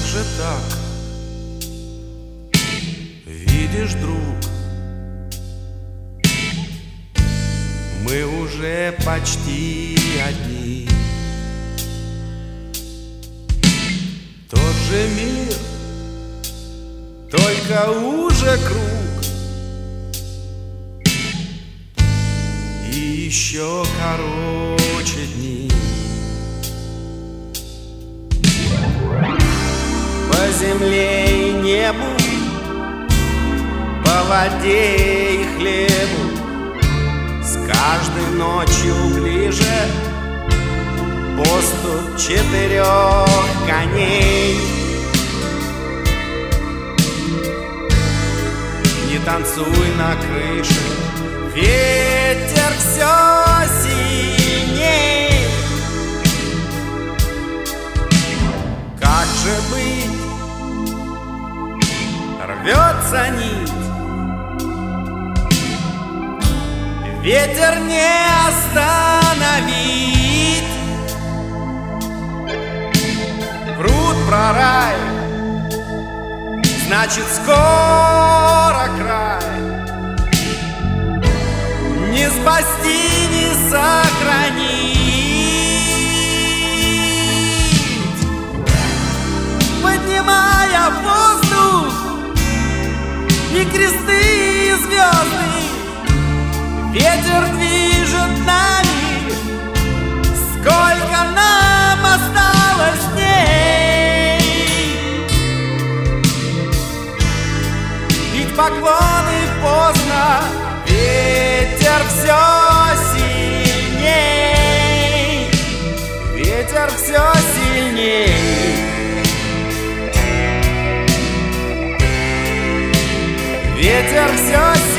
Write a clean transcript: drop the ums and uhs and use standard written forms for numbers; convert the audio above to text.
же так? Видишь, друг, мы уже почти одни. Тот же мир, только уже круг, и еще короче дни. По земле и небу, по воде и хлебу, с каждой ночью ближе поступ 4 коней. Не танцуй на крыше, ветер все сильней. Как же быть? Рвется нить, ветер не остановить. Пруд про рай, значит скоро край. Не спасти, не сохранить. Поднимая в воздух и кресты, и звезды, ветер движет нами. Сколько нам осталось дней? Бить поклоны поздно, ветер все сильней. Ветер все сильней. Ветер все сильней.